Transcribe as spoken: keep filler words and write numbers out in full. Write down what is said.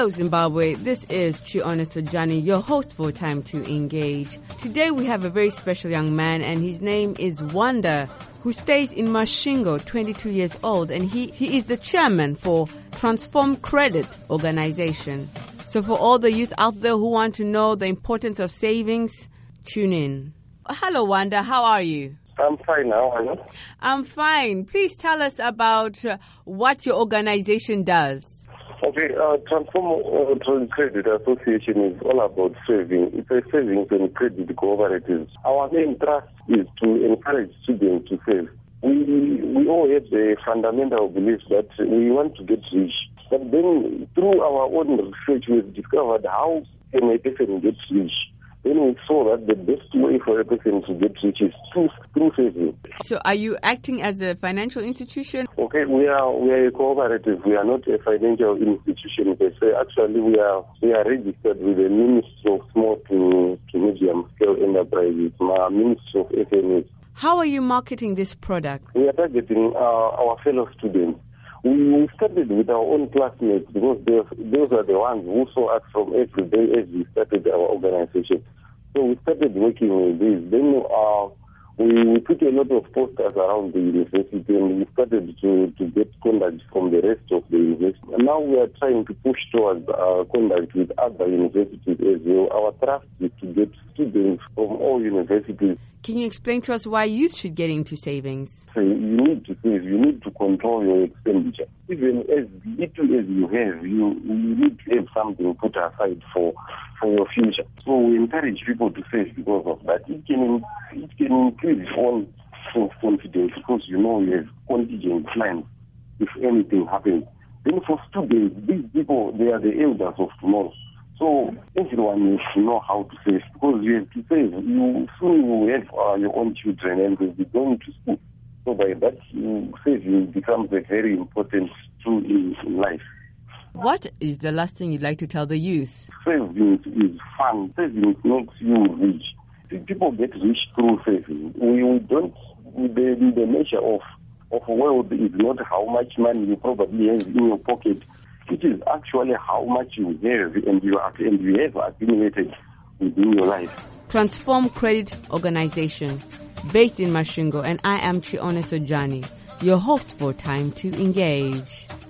Hello Zimbabwe, this is Chiona Sojani, your host for Time to Engage. Today we have a very special young man and his name is Wanda, who stays in Masvingo, twenty-two years old, and he, he is the chairman for Transform Credit organization. So for all the youth out there who want to know the importance of savings, tune in. Hello Wanda, how are you? I'm fine now, are you? I'm fine. Please tell us about uh, what your organization does. Okay, uh, Transform uh, Credit Association is all about saving. It's a savings and credit cooperative. Our main thrust is to encourage students to save. We we all have the fundamental belief that we want to get rich. But then through our own research, we've discovered how can a person get rich. Then we saw that the best way for a person to get rich is through, through saving. So are you acting as a financial institution? Okay, we are we are a cooperative. We are not a financial institution per se. Actually, we are we are registered with the Ministry of Small to, to Medium Scale Enterprises, my Ministry of S M Es. How are you marketing this product? We are targeting uh, our fellow students. We started with our own classmates because those are the ones who saw us from every day as we started our organization. So we started working with this. Then uh, we, we put a lot of posters around the university and we started to, to get contact from the rest of the university. And now we are trying to push towards uh, contact with other universities as well. Our thrust is to get students from all universities. Can you explain to us why youth should get into savings? So you need to save, you need to control your expenditure. Even as little as you have, you, you need to have something put aside for, for your future. So we encourage people to save because of that. It can, it can increase own self-confidence because you know you have contingent plans if anything happens. Then for students, these people, they are the elders of tomorrow. So everyone needs to know how to save because you have to save. You soon will have uh, your own children and they'll be going to school. So by that, you, saving becomes a very important tool in, in life. What is the last thing you'd like to tell the youth? Saving is fun. Saving makes you rich. People get rich through saving. We, we don't, the, the measure of, of wealth is not how much money you probably have in your pocket. It is actually how much you have and you, are, and you have accumulated within your life. Transform Credit Organization, based in Masvingo, and I am Chiona Sojani, your host for Time to Engage.